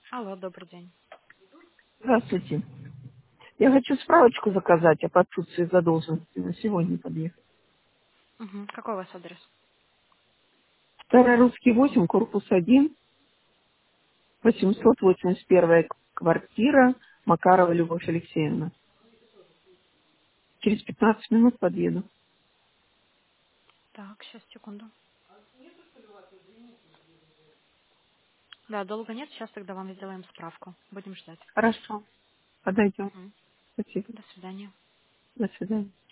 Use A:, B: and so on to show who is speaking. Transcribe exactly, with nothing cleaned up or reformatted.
A: Алло, добрый день.
B: Здравствуйте. Я хочу справочку заказать об отсутствии задолженности на сегодня подъехать.
A: Мгм. Какой у вас адрес?
B: Старорусский восемь, корпус один, восемьсот восемьдесят первая квартира, Макарова Любовь Алексеевна. Через пятнадцать минут подъеду.
A: Так, сейчас, секунду. Да, долго нет, сейчас тогда вам сделаем справку. Будем ждать.
B: Хорошо. Подойдем.
A: Мгм.
B: Спасибо.
A: До свидания.
B: До свидания.